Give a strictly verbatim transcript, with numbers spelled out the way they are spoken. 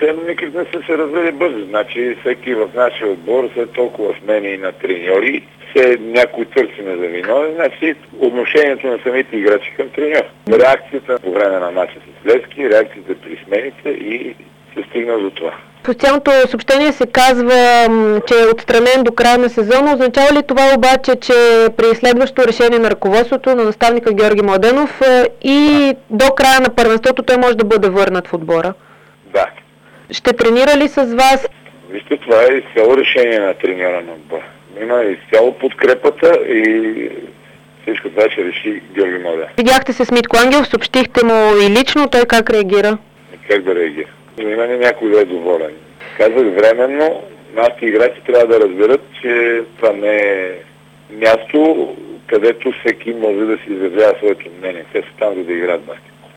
те никак не са се развели бързо. Значи всеки в нашия отбор след толкова смени на треньори, все някой търсиме за виновен, значи отношението на самите играчи към треньор. Реакцията по време на мача с Левски, реакцията при смените и се стигна до това. В официалното съобщение се казва, че е отстранен до края на сезона. Означава ли това обаче, че при следващото решение на ръководството на наставника Георги Младенов и до края на първенството той може да бъде върнат в отбора? Да. Ще тренира ли с вас? Вижте, това е изцяло решение на треньора на отбора. Има изцяло подкрепата и всичко това ще реши Георги Младенов. Видяхте се с Митко Ангелов, съобщихте му и лично, той как реагира? Как да реагира? Има ли някой да е доволен? Казах временно, нашите играчи трябва да разберат, че това не е място, където всеки може да си изразява своето мнение. Те са там, за да играят баскет.